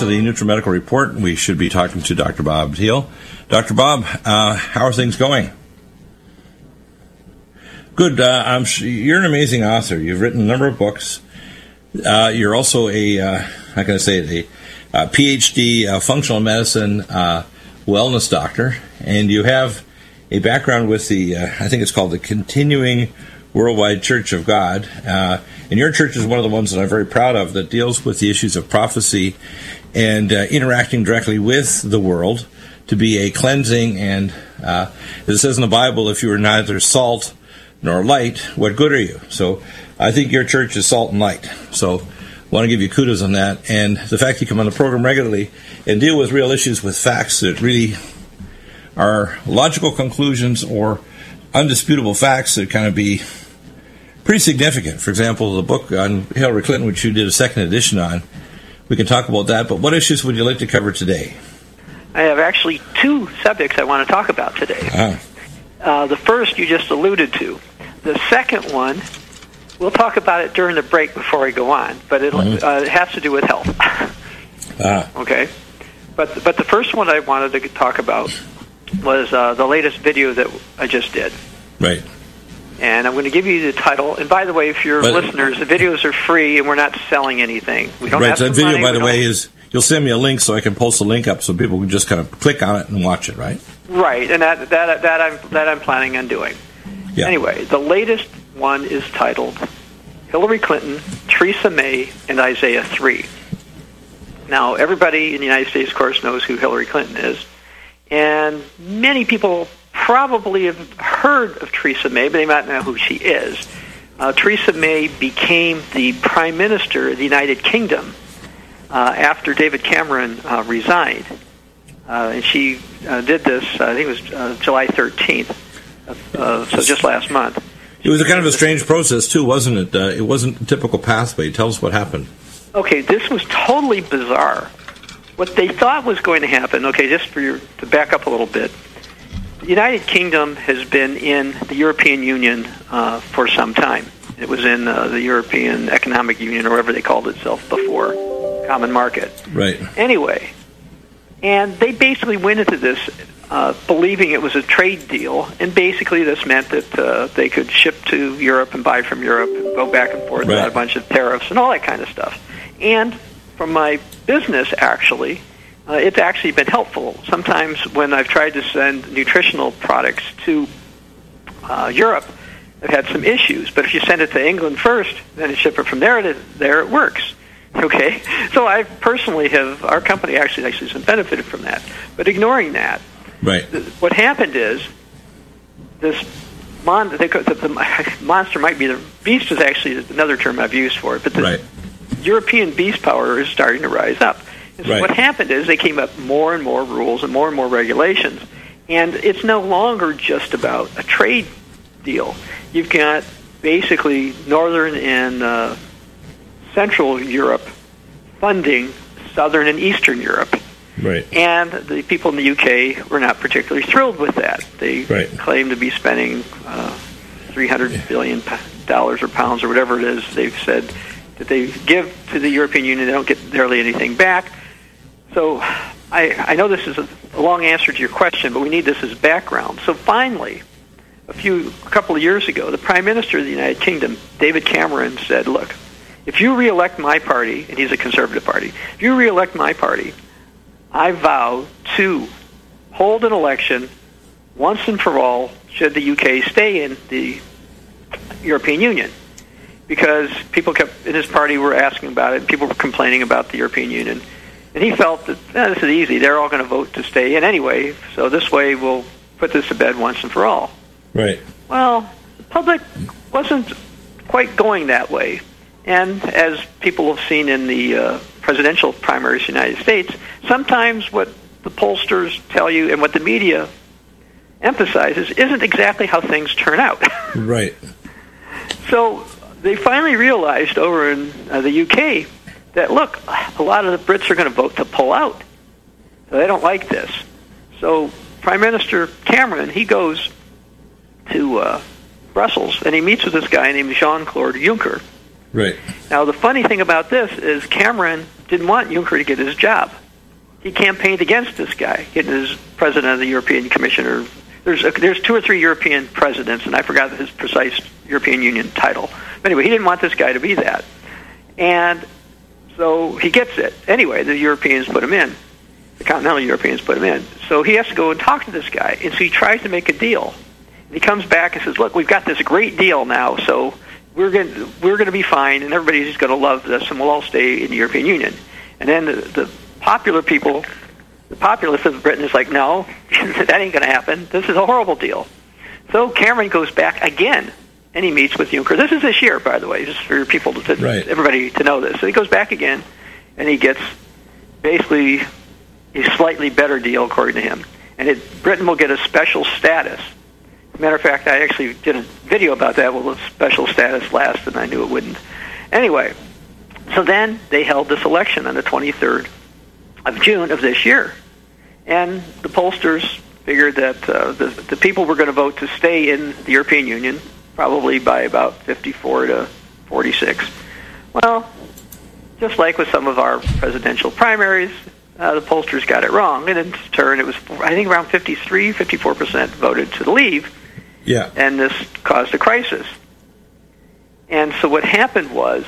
the NutriMedical Report. We should be talking to Dr. Bob Thiel. Dr. Bob, how are things going? Good. You're an amazing author. You've written a number of books. You're also a PhD functional medicine wellness doctor, and you have a background with I think it's called the Continuing Worldwide Church of God. And your church is one of the ones that I'm very proud of that deals with the issues of prophecy and interacting directly with the world to be a cleansing. And as it says in the Bible, if you are neither salt nor light, what good are you? So I think your church is salt and light. So I want to give you kudos on that. And the fact you come on the program regularly and deal with real issues with facts that really are logical conclusions or undisputable facts that kind of be pretty significant. For example, the book on Hillary Clinton, which you did a second edition on, we can talk about that. But what issues would you like to cover today? I have actually two subjects I want to talk about today. The first you just alluded to. The second one, we'll talk about it during the break before I go on, but it has to do with health. Okay? But the first one I wanted to talk about was the latest video that I just did. Right. And I'm going to give you the title. And by the way, if you're listeners, the videos are free and we're not selling anything. We don't have that video, money, by the way, is you'll send me a link so I can post the link up so people can just kind of click on it and watch it, right? Right, and that I'm planning on doing. Yeah. Anyway, the latest one is titled Hillary Clinton, Theresa May, and Isaiah 3. Now, everybody in the United States, of course, knows who Hillary Clinton is. And many people probably have heard of Theresa May, but they might not know who she is. Theresa May became the Prime Minister of the United Kingdom after David Cameron resigned. And she did this, I think it was July 13th, so just last month. It was a kind of a strange process, too, wasn't it? It wasn't a typical pathway. Tell us what happened. Okay, this was totally bizarre. What they thought was going to happen, okay, just to back up a little bit, the United Kingdom has been in the European Union for some time. It was in the European Economic Union, or whatever they called itself before, Common Market. Right. Anyway, and they basically went into this believing it was a trade deal, and basically this meant that they could ship to Europe and buy from Europe and go back and forth without a bunch of tariffs and all that kind of stuff. And from my business, actually, it's actually been helpful. Sometimes when I've tried to send nutritional products to Europe, I've had some issues. But if you send it to England first, then ship it from there, it works. Okay? So I personally our company actually has benefited from that. But ignoring that, right. What happened is this the monster might be the beast is actually another term I've used for it, but the European beast power is starting to rise up. And so what happened is they came up more and more rules and more regulations, and it's no longer just about a trade deal. You've got basically Northern and Central Europe funding Southern and Eastern Europe. Right. And the people in the UK were not particularly thrilled with that. They claim to be spending $300 billion or pounds or whatever it is they've said that they give to the European Union. They don't get barely anything back. So I know this is a long answer to your question, but we need this as background. So finally, a couple of years ago, the Prime Minister of the United Kingdom, David Cameron, said, look, if you re-elect my party, and he's a Conservative party, if you re-elect my party, I vow to hold an election once and for all should the UK stay in the European Union. Because people in his party were asking about it, and people were complaining about the European Union. And he felt that this is easy. They're all going to vote to stay in anyway, so this way we'll put this to bed once and for all. Right. Well, the public wasn't quite going that way. And as people have seen in the presidential primaries in the United States, sometimes what the pollsters tell you and what the media emphasizes isn't exactly how things turn out. Right. So they finally realized over in the UK that, look, a lot of the Brits are going to vote to pull out. So they don't like this. So Prime Minister Cameron, he goes to Brussels, and he meets with this guy named Jean-Claude Juncker. Right. Now, the funny thing about this is Cameron didn't want Juncker to get his job. He campaigned against this guy getting his president of the European Commission. There's 2 or 3 European presidents, and I forgot his precise European Union title. But anyway, he didn't want this guy to be that. And so he gets it. Anyway, the Europeans put him in. The continental Europeans put him in. So he has to go and talk to this guy. And so he tries to make a deal. And he comes back and says, look, we've got this great deal now, so we're going to be fine, and everybody's going to love this, and we'll all stay in the European Union. And then the popular people, the populace of Britain is like, no, that ain't going to happen. This is a horrible deal. So Cameron goes back again, and he meets with Juncker. This is this year, by the way, just for people everybody to know this. So he goes back again, and he gets basically a slightly better deal, according to him. And Britain will get a special status. As a matter of fact, I actually did a video about that. Will the special status last? And I knew it wouldn't. Anyway, so then they held this election on the 23rd of June of this year. And the pollsters figured that the people were going to vote to stay in the European Union, probably by about 54 to 46. Well, just like with some of our presidential primaries, the pollsters got it wrong. And in turn, it was, I think, around 54% voted to leave. Yeah. And this caused a crisis. And so what happened was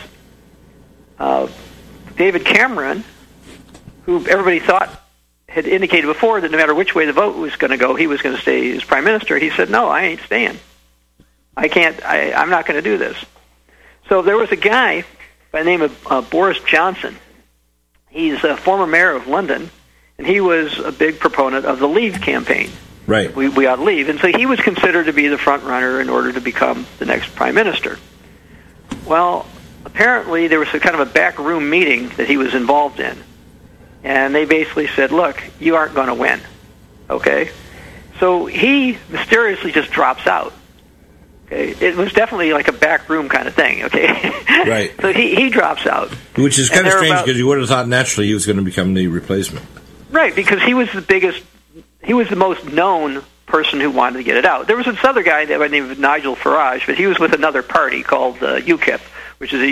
David Cameron, who everybody thought had indicated before that no matter which way the vote was going to go, he was going to stay as prime minister. He said, no, I ain't staying. I'm not going to do this. So there was a guy by the name of Boris Johnson. He's a former mayor of London, and he was a big proponent of the Leave campaign. Right. We ought to leave. And so he was considered to be the front runner in order to become the next prime minister. Well, apparently there was a kind of a backroom meeting that he was involved in. And they basically said, look, you aren't going to win. Okay? So he mysteriously just drops out. Okay? It was definitely like a backroom kind of thing. Okay? Right. So he drops out. Which is kind of strange because you would have thought naturally he was going to become the replacement. Right, because he was the most known person who wanted to get it out. There was this other guy by the name of Nigel Farage, but he was with another party called UKIP, which is a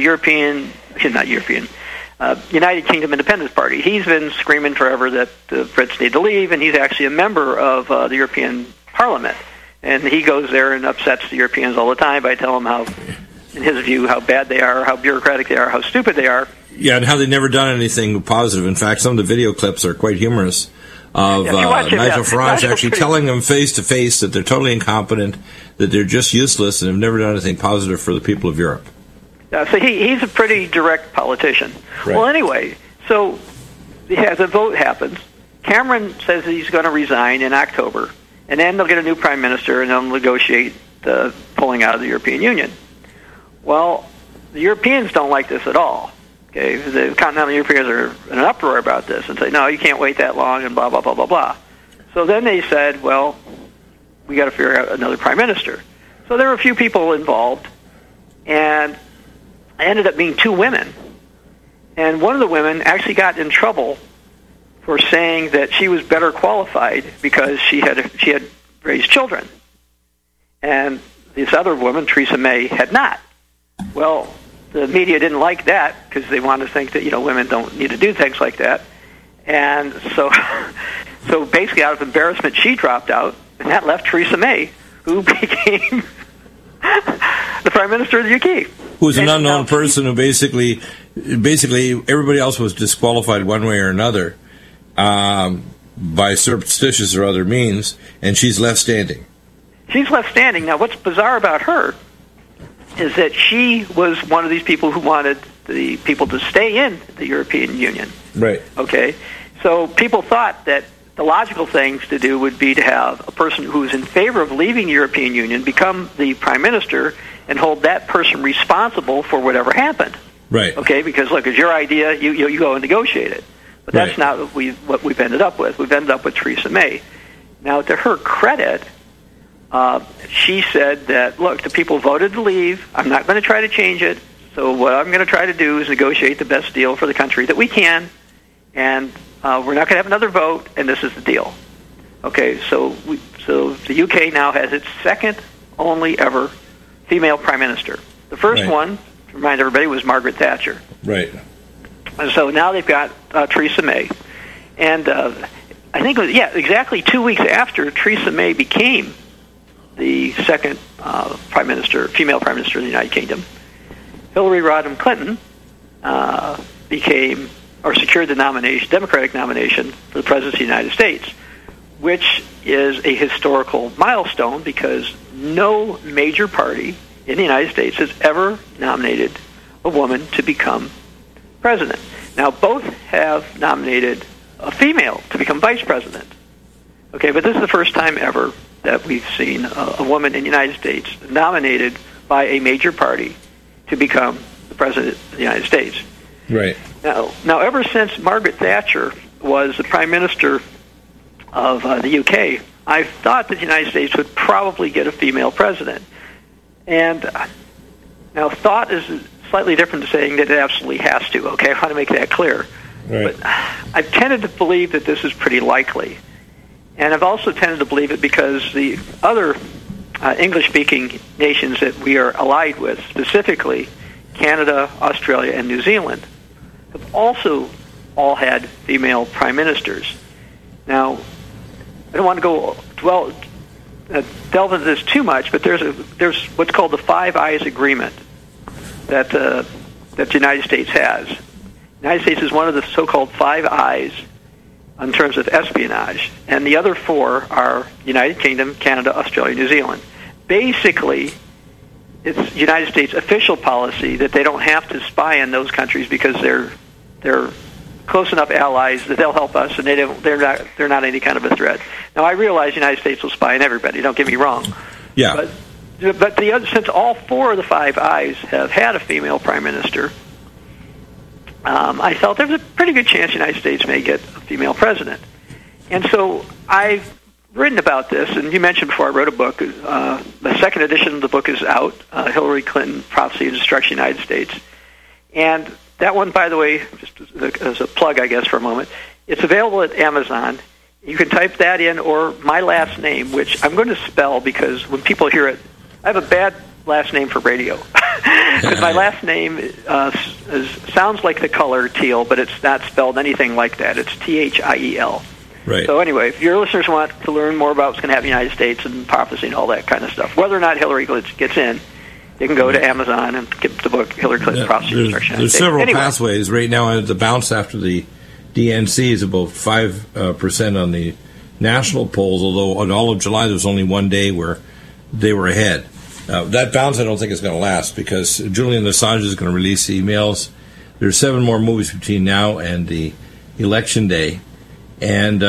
United Kingdom Independence Party. He's been screaming forever that the Brits need to leave, and he's actually a member of the European Parliament. And he goes there and upsets the Europeans all the time by telling them how, in his view, how bad they are, how bureaucratic they are, how stupid they are. Yeah, and how they've never done anything positive. In fact, some of the video clips are quite humorous of Nigel Farage actually telling them face-to-face that they're totally incompetent, that they're just useless, and have never done anything positive for the people of Europe. So he's a pretty direct politician. Right. Well, anyway, so the vote happens. Cameron says that he's going to resign in October, and then they'll get a new prime minister, and they'll negotiate the pulling out of the European Union. Well, the Europeans don't like this at all. Okay, the continental Europeans are in an uproar about this and say, no, you can't wait that long, and blah, blah, blah, blah, blah. So then they said, well, we got to figure out another prime minister. So there were a few people involved, and it ended up being 2 women. And one of the women actually got in trouble for saying that she was better qualified because she had raised children. And this other woman, Theresa May, had not. Well, the media didn't like that because they wanted to think that, women don't need to do things like that. And so basically out of embarrassment, she dropped out, and that left Theresa May, who became the Prime Minister of the UK. Who was an unknown person who basically everybody else was disqualified one way or another by surreptitious or other means, and she's left standing. She's left standing. Now, what's bizarre about her is that she was one of these people who wanted the people to stay in the European Union. Right. Okay? So people thought that the logical things to do would be to have a person who's in favor of leaving the European Union become the prime minister and hold that person responsible for whatever happened. Right. Okay? Because, look, it's your idea, you go and negotiate it. But that's not what we've ended up with. We've ended up with Theresa May. Now, to her credit, she said that, look, the people voted to leave. I'm not going to try to change it. So what I'm going to try to do is negotiate the best deal for the country that we can, and we're not going to have another vote, and this is the deal. Okay, so the UK now has its second only ever female prime minister. The first one, to remind everybody, was Margaret Thatcher. Right. And so now they've got Theresa May. And I think, exactly 2 weeks after Theresa May became the second female prime minister of the United Kingdom, Hillary Rodham Clinton secured the Democratic nomination for the presidency of the United States, which is a historical milestone because no major party in the United States has ever nominated a woman to become president. Now, both have nominated a female to become vice president. Okay, but this is the first time ever that we've seen a woman in the United States nominated by a major party to become the president of the United States. Right. Now, ever since Margaret Thatcher was the prime minister of the UK, I thought that the United States would probably get a female president. And now, thought is slightly different to saying that it absolutely has to. Okay, I want to make that clear. Right. But I've tended to believe that this is pretty likely. And I've also tended to believe it because the other English-speaking nations that we are allied with, specifically Canada, Australia, and New Zealand, have also all had female prime ministers. Now, I don't want to delve into this too much, but there's what's called the Five Eyes Agreement that the United States has. The United States is one of the so-called Five Eyes in terms of espionage, and the other four are United Kingdom, Canada, Australia, New Zealand. Basically, it's United States official policy that they don't have to spy on those countries because they're close enough allies that they'll help us, and they're not any kind of a threat. Now, I realize the United States will spy on everybody. Don't get me wrong. Yeah. But since all four of the Five Eyes have had a female prime minister, I felt there's a pretty good chance the United States may get a female president. And so I've written about this, and you mentioned before I wrote a book. The second edition of the book is out, Hillary Clinton, Prophecy and Destruction of the United States. And that one, by the way, just as a plug, I guess, for a moment, it's available at Amazon. You can type that in or my last name, which I'm going to spell because when people hear it, I have a bad last name for radio. Because my last name sounds like the color teal, but it's not spelled anything like that. It's Thiel. Right. So anyway, if your listeners want to learn more about what's going to happen in the United States and prophecy and all that kind of stuff, whether or not Hillary gets in, you can go to Amazon and get the book, Hillary Clinton, Prophecy and Destruction. There's several pathways. Right now, the bounce after the DNC is about 5% on the national polls, although in all of July there was only one day where they were ahead. That bounce I don't think is going to last because Julian Assange is going to release emails. There's 7 more movies between now and the election day. And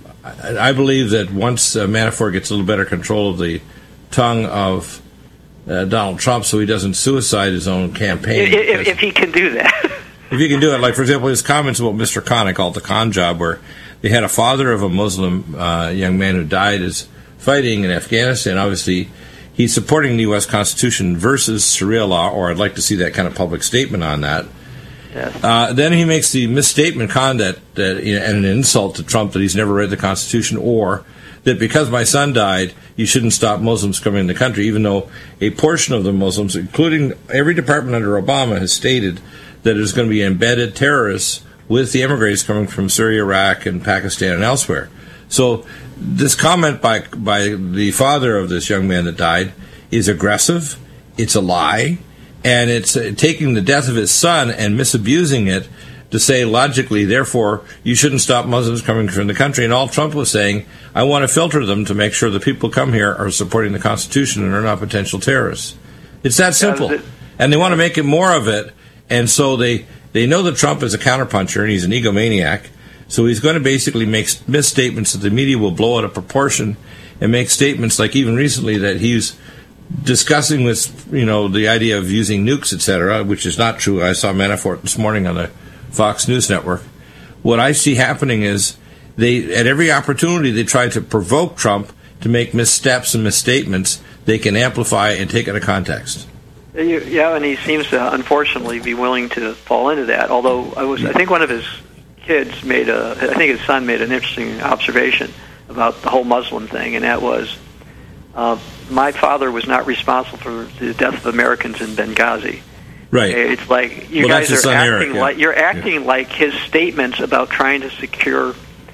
I believe that once Manafort gets a little better control of the tongue of Donald Trump so he doesn't suicide his own campaign. If he can do that. If he can do it. Like, for example, his comments about Mr. Khan, I call it the Khan job, where they had a father of a Muslim young man who died as fighting in Afghanistan. Obviously, he's supporting the U.S. Constitution versus Sharia law, or I'd like to see that kind of public statement on that. Yes. Then he makes the misstatement, Khan, and an insult to Trump that he's never read the Constitution, or that because my son died, you shouldn't stop Muslims coming in the country, even though a portion of the Muslims, including every department under Obama, has stated that there's going to be embedded terrorists with the immigrants coming from Syria, Iraq, and Pakistan and elsewhere. So this comment by the father of this young man that died is aggressive, it's a lie, and it's taking the death of his son and misabusing it to say logically, therefore, you shouldn't stop Muslims coming from the country. And all Trump was saying, I want to filter them to make sure the people who come here are supporting the Constitution and are not potential terrorists. It's that simple. And they want to make it more of it. And so they know that Trump is a counterpuncher and he's an egomaniac. So he's going to basically make misstatements that the media will blow out of proportion and make statements like even recently that he's discussing with, the idea of using nukes, etc., which is not true. I saw Manafort this morning on the Fox News Network. What I see happening is at every opportunity they try to provoke Trump to make missteps and misstatements they can amplify and take out of context. Yeah, and he seems to unfortunately be willing to fall into that. Although I think one of his kids his son made an interesting observation about the whole Muslim thing, and that was, my father was not responsible for the death of Americans in Benghazi. Right. It's like you guys are acting like you're acting like his statements about trying to secure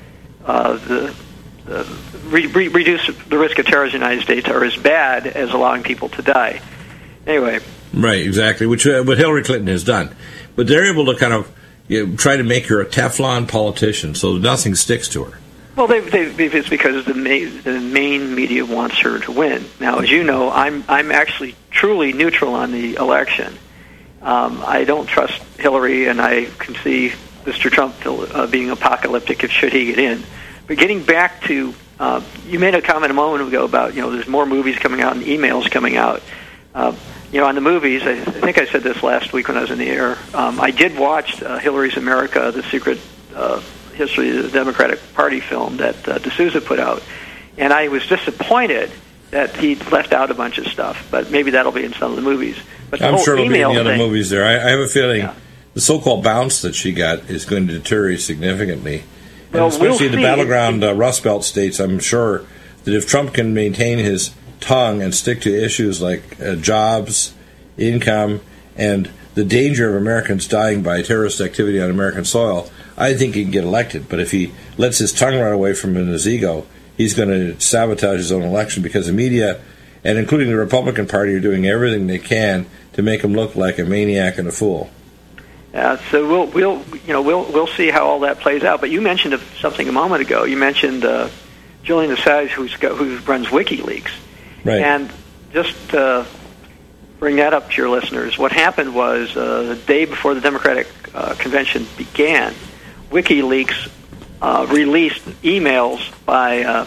reduce the risk of terrorism in the United States are as bad as allowing people to die. Anyway. Right, exactly, which what Hillary Clinton has done. But they're able to kind of try to make her a Teflon politician so nothing sticks to her. Well, it's because the main media wants her to win. Now, as you know, I'm actually truly neutral on the election. I don't trust Hillary, and I can see Mr. Trump being apocalyptic if should he get in. But getting back to, you made a comment a moment ago about, there's more movies coming out and emails coming out. On the movies, I think I said this last week when I was in the air, I did watch Hillary's America, the Secret History of the Democratic Party film that D'Souza put out. And I was disappointed that he left out a bunch of stuff, but maybe that'll be in some of the movies. But I'm sure it'll be in the other movies there. I have a feeling the so-called bounce that she got is going to deteriorate significantly. And especially the battleground Rust Belt states, I'm sure that if Trump can maintain his tongue and stick to issues like jobs, income, and the danger of Americans dying by terrorist activity on American soil, I think he can get elected. But if he lets his tongue run away from him in his ego, he's going to sabotage his own election because the media, and including the Republican Party, are doing everything they can to make him look like a maniac and a fool. So we'll see how all that plays out. But you mentioned something a moment ago. You mentioned Julian Assange, who runs WikiLeaks. Right. And just bring that up to your listeners. What happened was the day before the Democratic convention began, WikiLeaks released emails by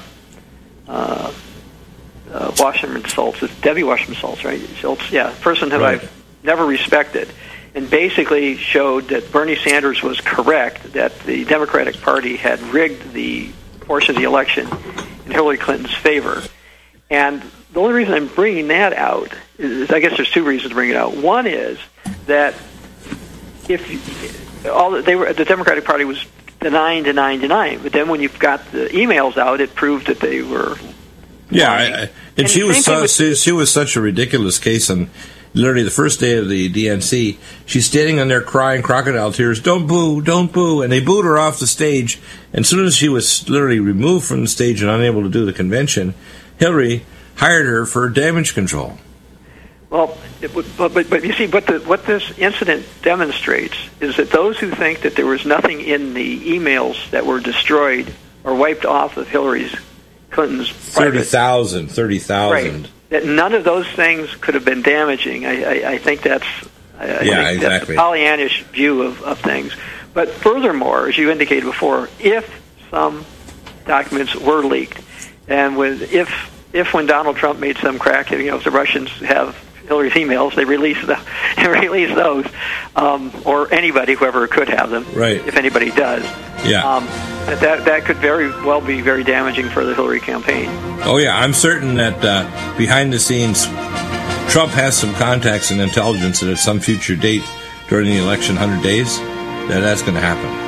Wasserman Schultz. It's Debbie Wasserman Schultz, right? Schultz, yeah, person who I've never respected, and basically showed that Bernie Sanders was correct, that the Democratic Party had rigged the portion of the election in Hillary Clinton's favor. And the only reason I'm bringing that out is, I guess there's two reasons to bring it out. One is that the Democratic Party was denying, but then when you've got the emails out, it proved that they were. Yeah, and she was such a ridiculous case, and literally the first day of the DNC, she's standing on there crying crocodile tears, don't boo, and they booed her off the stage. And as soon as she was literally removed from the stage and unable to do the convention, Hillary hired her for damage control. Well, but you see, what this incident demonstrates is that those who think that there was nothing in the emails that were destroyed or wiped off of Clinton's 30,000. Right. That none of those things could have been damaging. I think that's exactly. That's a Pollyannish view of things. But furthermore, as you indicated before, if some documents were leaked, and if when Donald Trump made some crack, if the Russians have Hillary's emails, they release those, or anybody, whoever could have them, right? If anybody does, that could very well be very damaging for the Hillary campaign. Oh yeah, I'm certain that behind the scenes, Trump has some contacts and intelligence that at some future date during the election, 100 days, that's going to happen.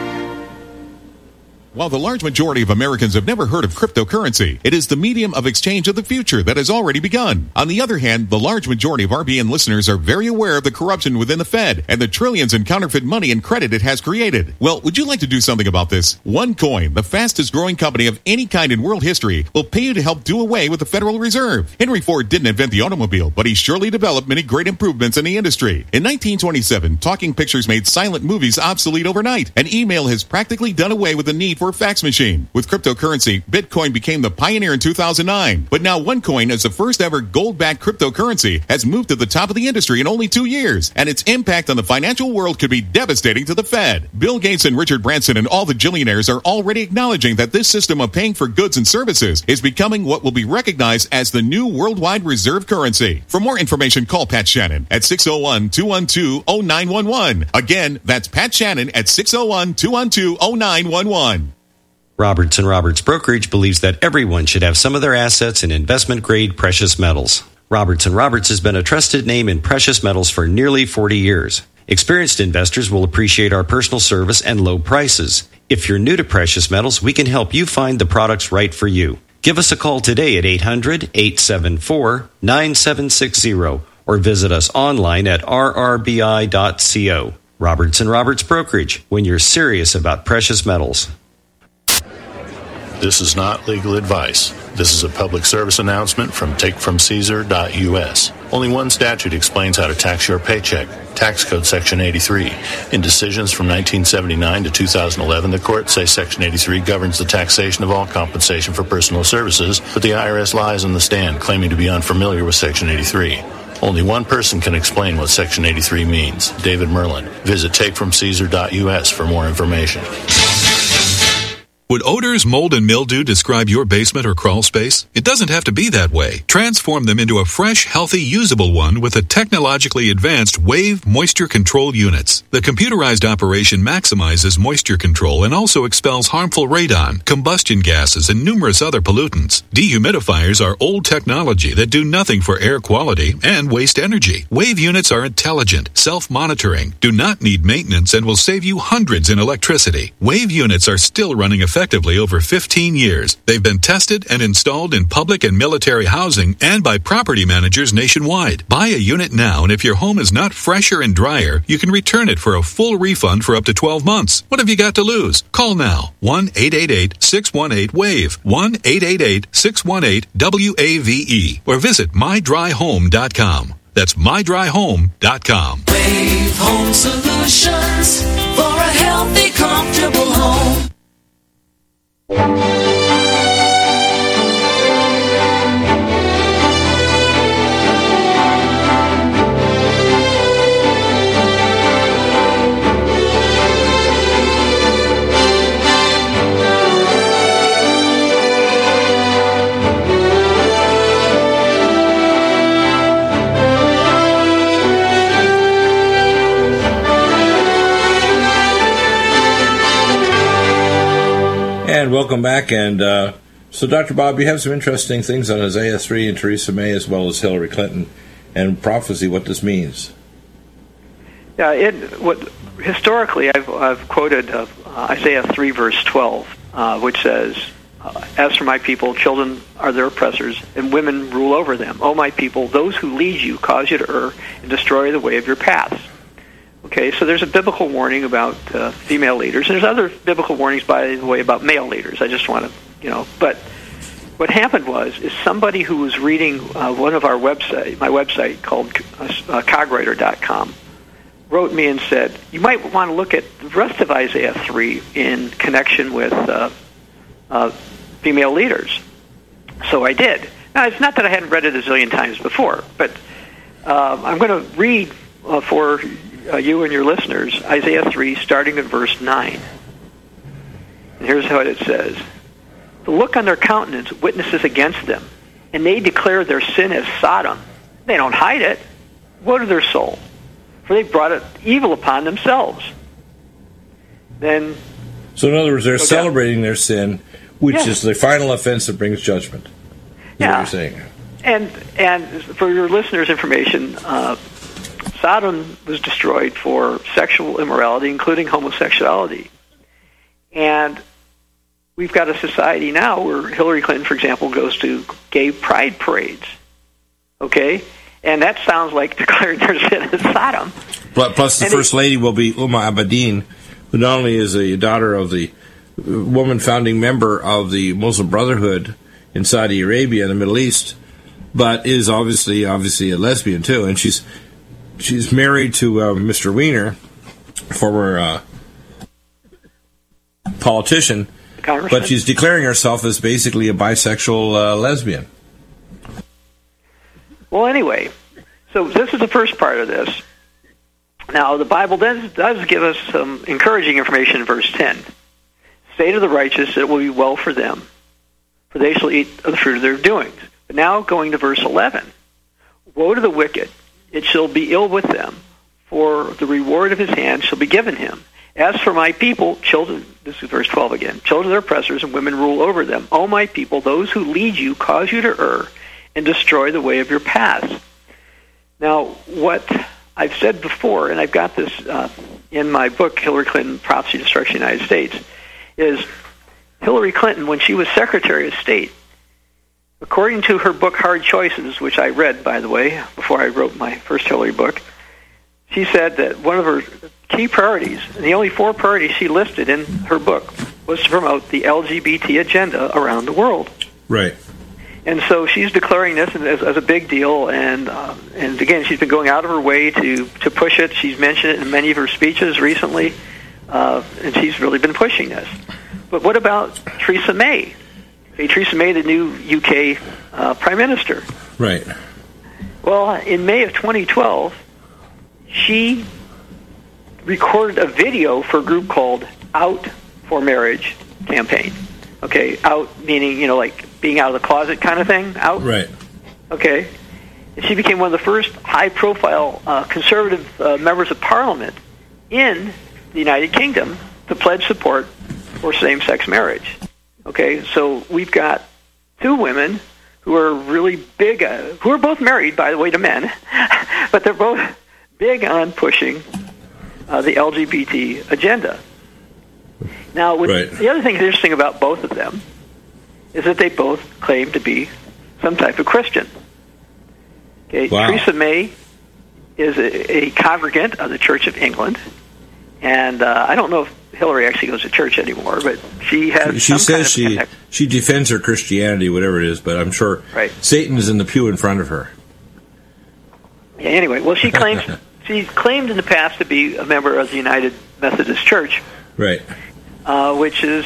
While the large majority of Americans have never heard of cryptocurrency, it is the medium of exchange of the future that has already begun. On the other hand, the large majority of RBN listeners are very aware of the corruption within the Fed and the trillions in counterfeit money and credit it has created. Well, would you like to do something about this? OneCoin, the fastest growing company of any kind in world history, will pay you to help do away with the Federal Reserve. Henry Ford didn't invent the automobile, but he surely developed many great improvements in the industry. In 1927, talking pictures made silent movies obsolete overnight, and email has practically done away with the need for a fax machine. With cryptocurrency, Bitcoin became the pioneer in 2009. But now OneCoin, as the first ever gold-backed cryptocurrency, has moved to the top of the industry in only 2 years. And its impact on the financial world could be devastating to the Fed. Bill Gates and Richard Branson and all the Jillionaires are already acknowledging that this system of paying for goods and services is becoming what will be recognized as the new worldwide reserve currency. For more information, call Pat Shannon at 601-212-0911. Again, that's Pat Shannon at 601-212-0911. Roberts & Roberts Brokerage believes that everyone should have some of their assets in investment-grade precious metals. Roberts & Roberts has been a trusted name in precious metals for nearly 40 years. Experienced investors will appreciate our personal service and low prices. If you're new to precious metals, we can help you find the products right for you. Give us a call today at 800-874-9760 or visit us online at rrbi.co. Roberts & Roberts Brokerage, when you're serious about precious metals. This is not legal advice. This is a public service announcement from takefromcaesar.us. Only one statute explains how to tax your paycheck, Tax Code Section 83. In decisions from 1979 to 2011, the courts say Section 83 governs the taxation of all compensation for personal services, but the IRS lies on the stand, claiming to be unfamiliar with Section 83. Only one person can explain what Section 83 means, David Merlin. Visit takefromcaesar.us for more information. Would odors, mold, and mildew describe your basement or crawl space? It doesn't have to be that way. Transform them into a fresh, healthy, usable one with the technologically advanced Wave Moisture Control Units. The computerized operation maximizes moisture control and also expels harmful radon, combustion gases, and numerous other pollutants. Dehumidifiers are old technology that do nothing for air quality and waste energy. Wave units are intelligent, self-monitoring, do not need maintenance, and will save you hundreds in electricity. Wave units are still running effectively over 15 years. They've been tested and installed in public and military housing and by property managers nationwide. Buy a unit now, and if your home is not fresher and drier, you can return it for a full refund for up to 12 months. What have you got to lose? Call now. 1-888-618-WAVE. 1-888-618-WAVE. Or visit mydryhome.com. That's mydryhome.com. Wave Home Solutions for a healthy, comfortable home. And welcome back. And so, Dr. Bob, you have some interesting things on Isaiah 3 and Theresa May, as well as Hillary Clinton, and prophecy, what this means. Yeah, historically, I've quoted Isaiah 3, verse 12, which says, as for my people, children are their oppressors, and women rule over them. O my people, those who lead you cause you to err and destroy the way of your paths. Okay, so there's a biblical warning about female leaders, and there's other biblical warnings, by the way, about male leaders. I just want to, but what happened is somebody who was reading one of my website called cogwriter.com, wrote me and said, you might want to look at the rest of Isaiah 3 in connection with female leaders. So I did. Now, it's not that I hadn't read it a zillion times before, but I'm going to read for you and your listeners Isaiah 3, starting at verse 9. And here's how it says. The look on their countenance witnesses against them, and they declare their sin as Sodom. They don't hide it. Woe to their soul, for they brought it evil upon themselves. Then, so in other words, they're celebrating their sin, which is the final offense that brings judgment. What you're saying. And for your listeners' information, Sodom was destroyed for sexual immorality, including homosexuality. And we've got a society now where Hillary Clinton, for example, goes to gay pride parades. Okay? And that sounds like declaring their sin as Sodom. Plus, the First Lady will be Umm Abedin, who not only is a daughter of the woman founding member of the Muslim Brotherhood in Saudi Arabia in the Middle East, but is obviously a lesbian too. And she's married to Mr. Weiner, former politician, but she's declaring herself as basically a bisexual lesbian. Well, anyway, so this is the first part of this. Now, the Bible does give us some encouraging information in verse 10. Say to the righteous that it will be well for them, for they shall eat of the fruit of their doings. But now, going to verse 11. Woe to the wicked, it shall be ill with them, for the reward of his hand shall be given him. As for my people, children, this is verse 12 again, children are oppressors and women rule over them. O my people, those who lead you cause you to err and destroy the way of your paths. Now, what I've said before, and I've got this in my book, Hillary Clinton, Prophecy, Destruction of the United States, is Hillary Clinton, when she was Secretary of State, according to her book Hard Choices, which I read, by the way, before I wrote my first Hillary book, she said that one of her key priorities, and the only 4 priorities she listed in her book, was to promote the LGBT agenda around the world. Right. And so she's declaring this as a big deal, and again, she's been going out of her way to push it. She's mentioned it in many of her speeches recently, and she's really been pushing this. But what about Theresa May? Okay, Theresa May, the new UK Prime Minister. Right. Well, in May of 2012, she recorded a video for a group called Out for Marriage campaign. Okay, out meaning, like being out of the closet kind of thing, out. Right. Okay. And she became one of the first high-profile conservative members of Parliament in the United Kingdom to pledge support for same-sex marriage. Okay, so we've got 2 women who are really big, who are both married, by the way, to men, but they're both big on pushing the LGBT agenda. Now, the other thing that's interesting about both of them is that they both claim to be some type of Christian. Okay, wow. Theresa May is a congregant of the Church of England, and I don't know if Hillary actually goes to church anymore, but she has. She says she defends her Christianity, whatever it is, but I'm sure Satan is in the pew in front of her. Yeah, anyway, well, she claimed in the past to be a member of the United Methodist Church, right? Which is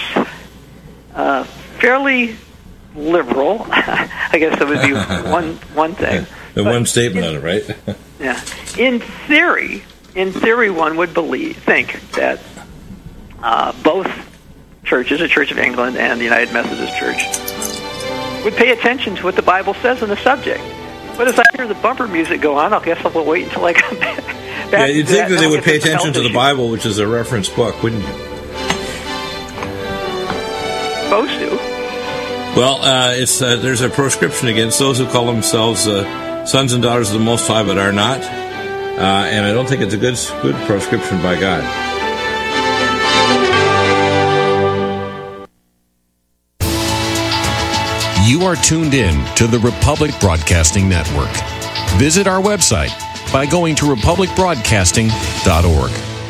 fairly liberal. I guess that would be one thing. The one statement on it, right? Yeah. In theory, one would think that both churches, the Church of England and the United Methodist Church, would pay attention to what the Bible says on the subject. But as I hear the bumper music go on, I guess I'll wait until I come back. Yeah, you'd think that they would pay attention to the Bible, which is a reference book, wouldn't you? Supposed to. Well, there's a proscription against those who call themselves sons and daughters of the Most High, but are not, and I don't think it's a good proscription by God. You are tuned in to the Republic Broadcasting Network. Visit our website by going to republicbroadcasting.org.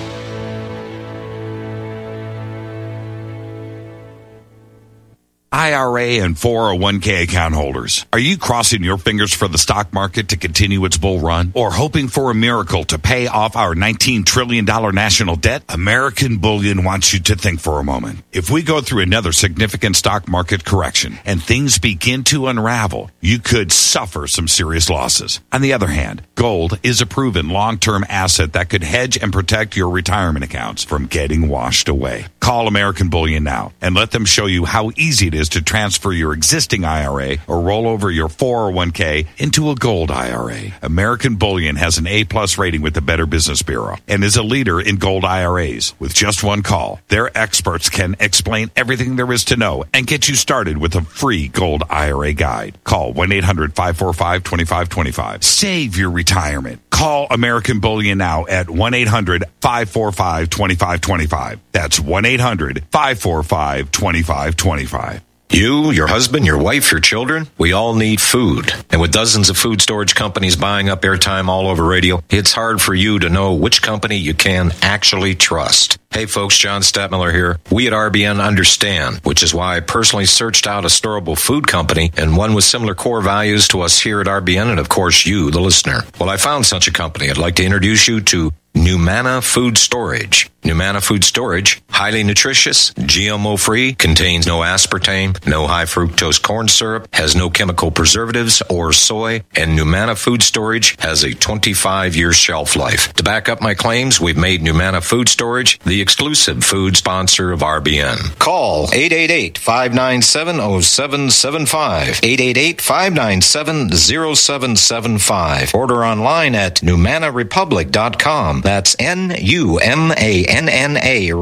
IRA and 401k account holders, are you crossing your fingers for the stock market to continue its bull run? Or hoping for a miracle to pay off our $19 trillion national debt? American Bullion wants you to think for a moment. If we go through another significant stock market correction and things begin to unravel, you could suffer some serious losses. On the other hand, gold is a proven long-term asset that could hedge and protect your retirement accounts from getting washed away. Call American Bullion now and let them show you how easy it is to transfer your existing IRA or roll over your 401k into a gold IRA. American Bullion has an A+ rating with the Better Business Bureau and is a leader in gold IRAs. With just one call, their experts can explain everything there is to know and get you started with a free gold IRA guide. Call 1-800-545-2525. Save your retirement. Call American Bullion now at 1-800-545-2525. That's 1-800-545-2525. You, your husband, your wife, your children, we all need food. And with dozens of food storage companies buying up airtime all over radio, it's hard for you to know which company you can actually trust. Hey folks, John Stadtmiller here. We at RBN understand, which is why I personally searched out a storable food company and one with similar core values to us here at RBN and of course you, the listener. Well, I found such a company. I'd like to introduce you to Numana Food Storage. Numana Food Storage, highly nutritious, GMO-free, contains no aspartame, no high-fructose corn syrup, has no chemical preservatives or soy, and Numana Food Storage has a 25-year shelf life. To back up my claims, we've made Numana Food Storage the exclusive food sponsor of RBN. Call 888-597-0775, 888-597-0775. Order online at NumanaRepublic.com. That's NUMANNA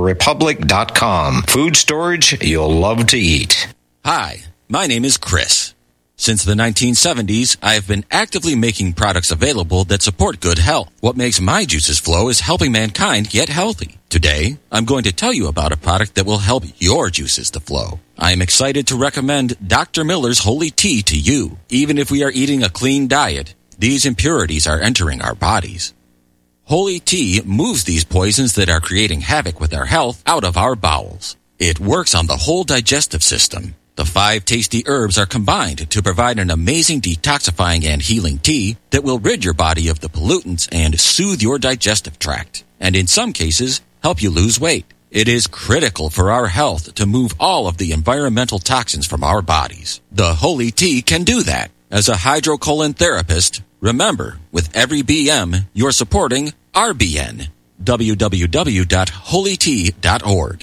Republic.com. Food storage you'll love to eat. Hi, my name is Chris. Since the 1970s, I have been actively making products available that support good health. What makes my juices flow is helping mankind get healthy. Today, I'm going to tell you about a product that will help your juices to flow. I am excited to recommend Dr. Miller's Holy Tea to you. Even if we are eating a clean diet, these impurities are entering our bodies. Holy Tea moves these poisons that are creating havoc with our health out of our bowels. It works on the whole digestive system. The 5 tasty herbs are combined to provide an amazing detoxifying and healing tea that will rid your body of the pollutants and soothe your digestive tract, and in some cases, help you lose weight. It is critical for our health to move all of the environmental toxins from our bodies. The Holy Tea can do that. As a hydrocolon therapist, remember, with every BM, you're supporting RBN. www.holytea.org.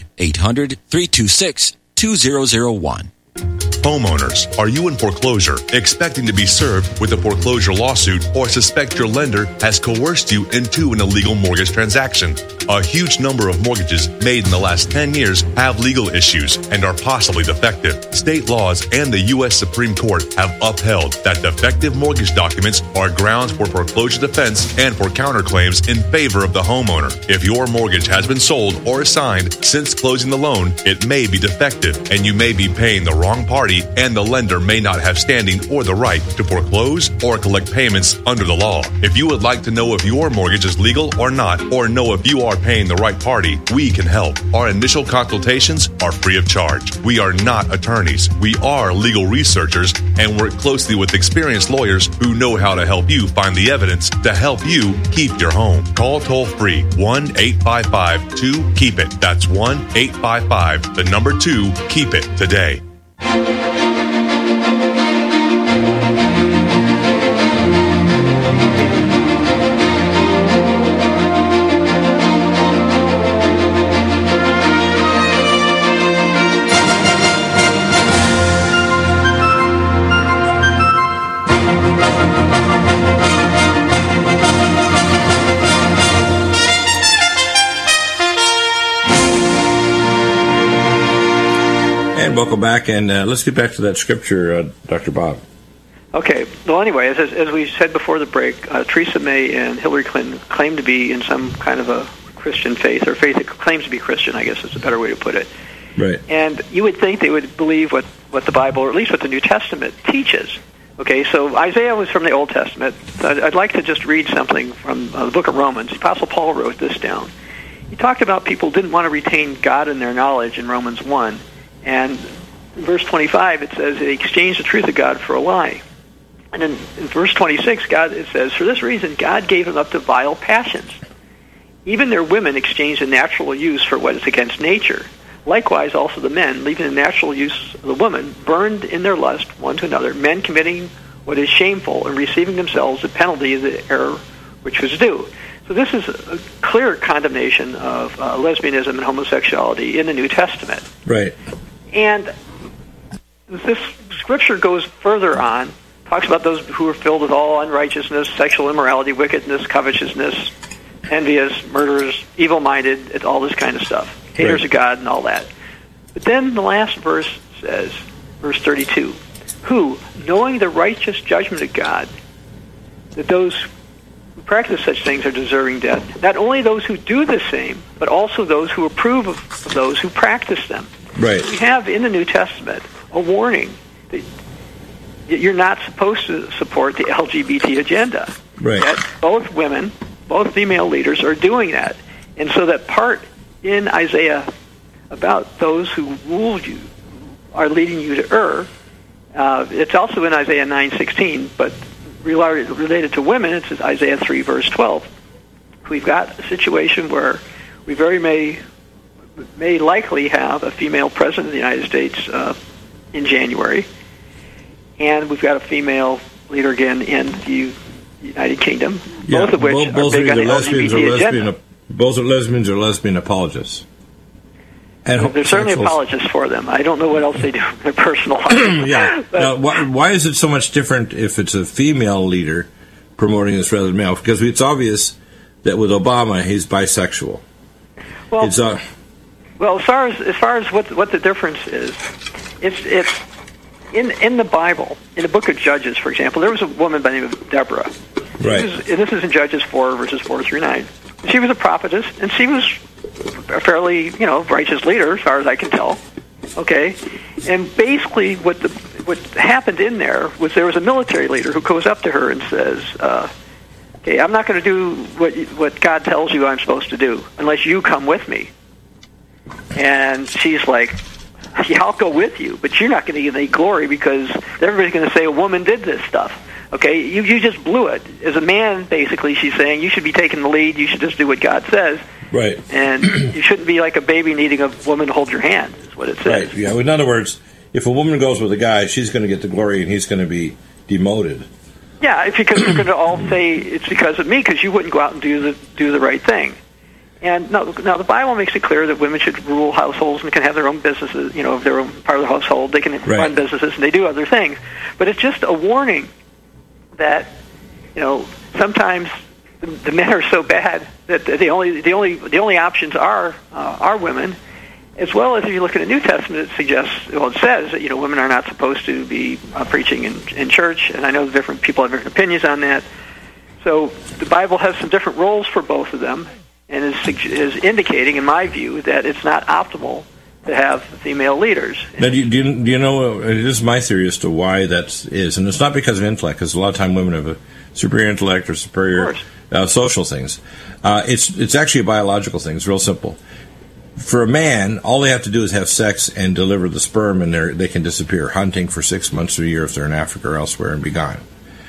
800-326-2001. Homeowners, are you in foreclosure, expecting to be served with a foreclosure lawsuit, or suspect your lender has coerced you into an illegal mortgage transaction? A huge number of mortgages made in the last 10 years have legal issues and are possibly defective. State laws and the U.S. Supreme Court have upheld that defective mortgage documents are grounds for foreclosure defense and for counterclaims in favor of the homeowner. If your mortgage has been sold or assigned since closing the loan, it may be defective, and you may be paying the wrong party, and the lender may not have standing or the right to foreclose or collect payments under the law. If you would like to know if your mortgage is legal or not, or know if you are paying the right party, we can help. Our initial consultations are free of charge. We are not attorneys. We are legal researchers and work closely with experienced lawyers who know how to help you find the evidence to help you keep your home. Call toll-free 1-855-2-KEEP-IT. That's 1-855-2-KEEP-IT today. Welcome back, and let's get back to that scripture, Dr. Bob. Okay. Well, anyway, as we said before the break, Theresa May and Hillary Clinton claim to be in some kind of a Christian faith, or faith that claims to be Christian, I guess is a better way to put it. Right. And you would think they would believe what the Bible, or at least what the New Testament, teaches. Okay, so Isaiah was from the Old Testament. I'd like to just read something from the book of Romans. The Apostle Paul wrote this down. He talked about people didn't want to retain God in their knowledge in Romans 1. And in verse 25, it says they exchanged the truth of God for a lie. And then in verse 26, it says, for this reason, God gave them up to vile passions. Even their women exchanged the natural use for what is against nature. Likewise, also the men, leaving the natural use of the woman, burned in their lust one to another, men committing what is shameful and receiving themselves the penalty of the error which was due. So this is a clear condemnation of lesbianism and homosexuality in the New Testament. Right. And this scripture goes further on, talks about those who are filled with all unrighteousness, sexual immorality, wickedness, covetousness, envious, murderers, evil-minded, all this kind of stuff, haters of God and all that. But then the last verse says, verse 32, who, knowing the righteous judgment of God, that those who practice such things are deserving death, not only those who do the same, but also those who approve of those who practice them. Right. We have in the New Testament a warning that you're not supposed to support the LGBT agenda. Right. Yet both women, both female leaders are doing that. And so that part in Isaiah about those who rule you are leading you to err, it's also in Isaiah 9:16, but related to women, it's Isaiah 3, verse 12. We've got a situation where we very may likely have a female president of the United States in January, and we've got a female leader again in the United Kingdom, both of which are big on the LGBT agenda. Both are lesbians or lesbian apologists. And there's certainly apologists for them. I don't know what else they do in their personal life. Yeah. Now, why is it so much different if it's a female leader promoting this rather than male? Because it's obvious that with Obama, he's bisexual. Well, as far as what the difference is, it's in the Bible, in the book of Judges, for example, there was a woman by the name of Deborah. Right. And this is in Judges 4, verses 4 through 9. She was a prophetess, and she was a fairly, righteous leader, as far as I can tell. Okay? And basically what happened in there was a military leader who goes up to her and says, okay, I'm not going to do what God tells you I'm supposed to do unless you come with me. And she's like, yeah, I'll go with you, but you're not going to get any glory because everybody's going to say a woman did this stuff. Okay, you just blew it. As a man, basically, she's saying you should be taking the lead. You should just do what God says. Right. And you shouldn't be like a baby needing a woman to hold your hand, is what it says. Right, yeah. In other words, if a woman goes with a guy, she's going to get the glory and he's going to be demoted. Yeah, it's because they're going to all say it's because of me because you wouldn't go out and do the right thing. And now the Bible makes it clear that women should rule households and can have their own businesses, if they're part of the household, they can run businesses and they do other things. But it's just a warning that, sometimes the men are so bad that the only options are women, as well as if you look at the New Testament, it says that women are not supposed to be preaching in church, and I know different people have different opinions on that. So the Bible has some different roles for both of them, and is indicating, in my view, that it's not optimal to have female leaders. Now, do you know, it is my theory as to why that is, and it's not because of intellect, because a lot of time women have a superior intellect or superior social things. It's actually a biological thing. It's real simple. For a man, all they have to do is have sex and deliver the sperm, and they can disappear hunting for 6 months to a year if they're in Africa or elsewhere and be gone.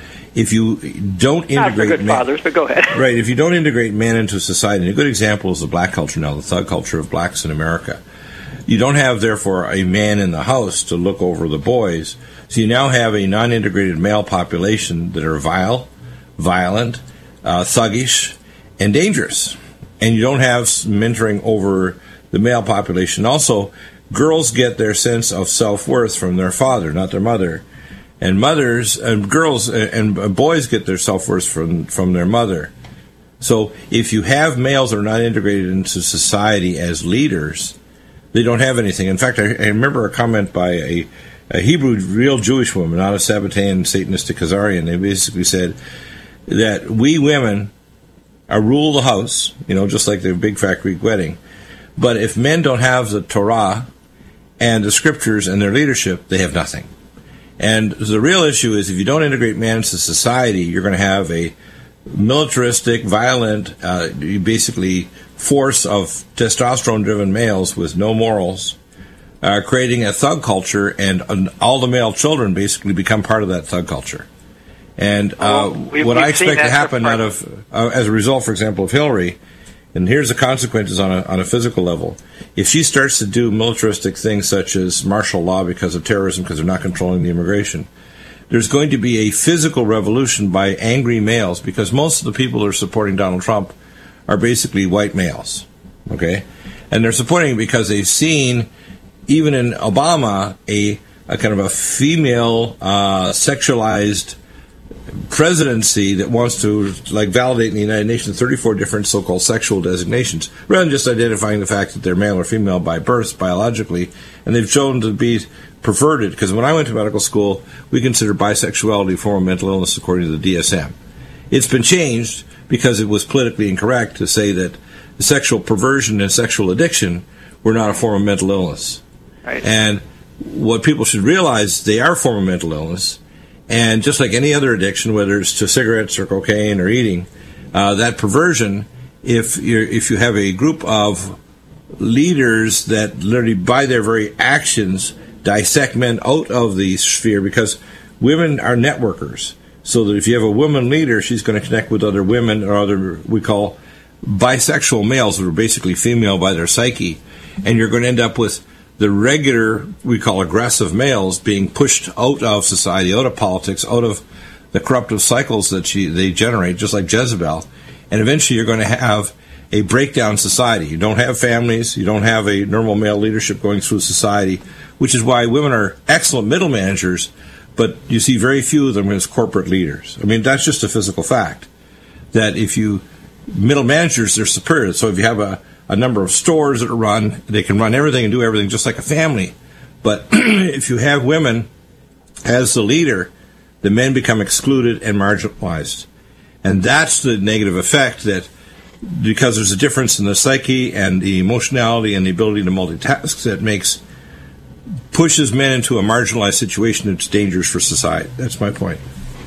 If you don't integrate not for good fathers, but go ahead. Right. If you don't integrate men into society, and a good example is the black culture now, the thug culture of blacks in America. You don't have, therefore, a man in the house to look over the boys. So you now have a non-integrated male population that are vile, violent, thuggish, and dangerous. And you don't have mentoring over the male population. Also, girls get their sense of self-worth from their father, not their mother. And mothers and girls and boys get their self-worth from their mother. So if you have males that are not integrated into society as leaders, they don't have anything. In fact, I remember a comment by a Hebrew, real Jewish woman, not a Sabbatean, Satanistic Khazarian. They basically said that we women rule the house, just like the big fat Greek wedding. But if men don't have the Torah and the scriptures and their leadership, they have nothing. And the real issue is if you don't integrate man into society, you're going to have a militaristic, violent, basically force of testosterone-driven males with no morals, creating a thug culture, and all the male children basically become part of that thug culture. And what I expect to happen out of, as a result, for example, of Hillary, and here's the consequences on a physical level. If she starts to do militaristic things such as martial law because of terrorism, because they're not controlling the immigration, there's going to be a physical revolution by angry males, because most of the people who are supporting Donald Trump are basically white males, okay? And they're supporting him because they've seen, even in Obama, a kind of a female sexualized presidency that wants to validate in the United Nations 34 different so-called sexual designations, rather than just identifying the fact that they're male or female by birth biologically, and they've shown to be perverted. Because when I went to medical school, we considered bisexuality a form of mental illness according to the DSM. It's been changed because it was politically incorrect to say that sexual perversion and sexual addiction were not a form of mental illness. Right. And what people should realize, they are a form of mental illness. And just like any other addiction, whether it's to cigarettes or cocaine or eating, that perversion, if you have a group of leaders that literally by their very actions dissect men out of the sphere, because women are networkers. So that if you have a woman leader, she's going to connect with other women or other, we call bisexual males, that are basically female by their psyche. And you're going to end up with the regular, we call aggressive males, being pushed out of society, out of politics, out of the corruptive cycles that they generate, just like Jezebel. And eventually you're going to have a breakdown society. You don't have families. You don't have a normal male leadership going through society, which is why women are excellent middle managers, but you see very few of them as corporate leaders. I mean, that's just a physical fact, that if you, middle managers, they're superior. So if you have a number of stores that are run, they can run everything and do everything just like a family. But if you have women as the leader, the men become excluded and marginalized. And that's the negative effect, that because there's a difference in the psyche and the emotionality and the ability to multitask, that pushes men into a marginalized situation that's dangerous for society. That's my point.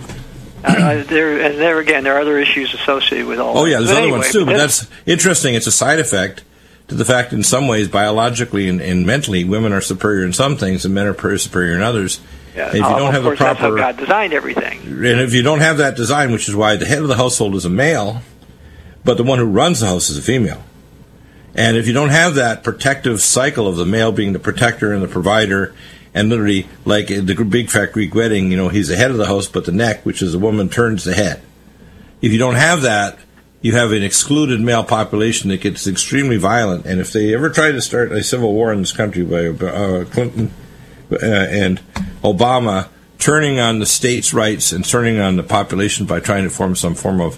There again, there are other issues associated with all that. Oh, yeah, there's other ones too, but that's interesting. It's a side effect to the fact, in some ways, biologically and mentally, women are superior in some things and men are superior in others. Yeah, if you don't have the proper, that's how God designed everything. And if you don't have that design, which is why the head of the household is a male, but the one who runs the house is a female. And if you don't have that protective cycle of the male being the protector and the provider, and literally, like the big fat Greek wedding, he's the head of the house, but the neck, which is the woman, turns the head. If you don't have that, you have an excluded male population that gets extremely violent. And if they ever try to start a civil war in this country by Clinton and Obama turning on the states' rights and turning on the population by trying to form some form of,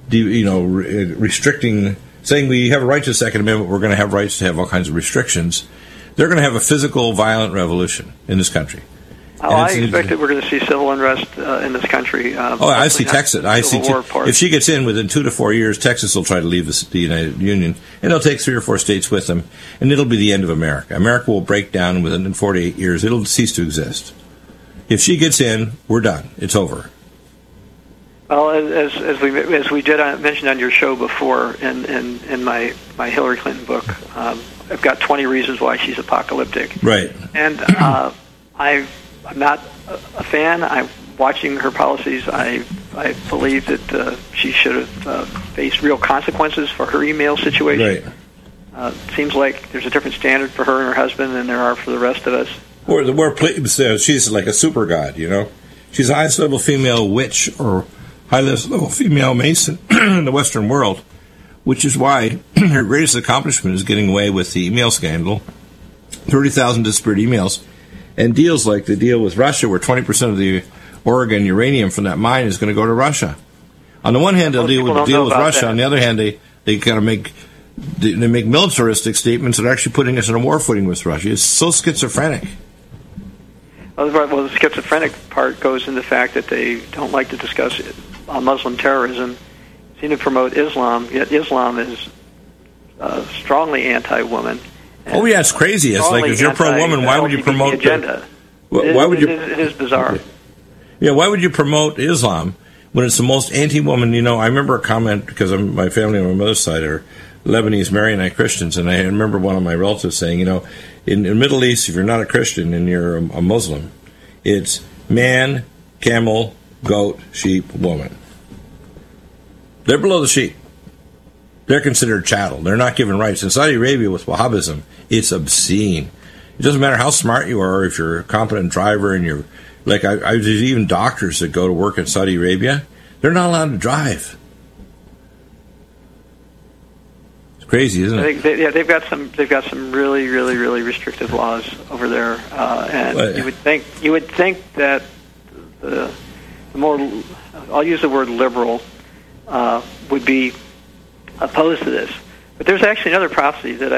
restricting, saying we have a right to the Second Amendment, we're going to have rights to have all kinds of restrictions, they're going to have a physical, violent revolution in this country. I expect that we're going to see civil unrest in this country. I see Texas. If she gets in within 2 to 4 years, Texas will try to leave the United Union, and they'll take 3 or 4 states with them, and it'll be the end of America. America will break down within 48 years. It'll cease to exist. If she gets in, we're done. It's over. Well, as we did mention on your show before, in my Hillary Clinton book, I've got 20 reasons why she's apocalyptic. Right. And I'm not a fan. I'm watching her policies. I believe that she should have faced real consequences for her email situation. Right. Seems like there's a different standard for her and her husband than there are for the rest of us. She's like a super god, She's a highest-level female witch or highest-level female mason in the Western world, which is why her greatest accomplishment is getting away with the email scandal, 30,000 disparate emails, and deals like the deal with Russia, where 20% of the Oregon uranium from that mine is going to go to Russia. On the one hand, they'll deal with Russia. On the other hand, they kind of make militaristic statements that are actually putting us on a war footing with Russia. It's so schizophrenic. Well, the schizophrenic part goes in the fact that they don't like to discuss Muslim terrorism, seem to promote Islam, yet Islam is strongly anti-woman. Oh, yeah, it's crazy. It's like, if you're pro-woman, why would you promote agenda? It is bizarre. Yeah, why would you promote Islam when it's the most anti-woman? I remember a comment, because my family on my mother's side are Lebanese Maronite Christians, and I remember one of my relatives saying, in the Middle East, if you're not a Christian and you're a Muslim, it's man, camel, goat, sheep, woman. They're below the sheep. They're considered chattel. They're not given rights. In Saudi Arabia with Wahhabism, it's obscene. It doesn't matter how smart you are, if you're a competent driver and you're, like, there's even doctors that go to work in Saudi Arabia, they're not allowed to drive. It's crazy, isn't it? They've got some really, really, really restrictive laws over there, and you would think that the more, I'll use the word liberal, would be opposed to this. But there's actually another prophecy that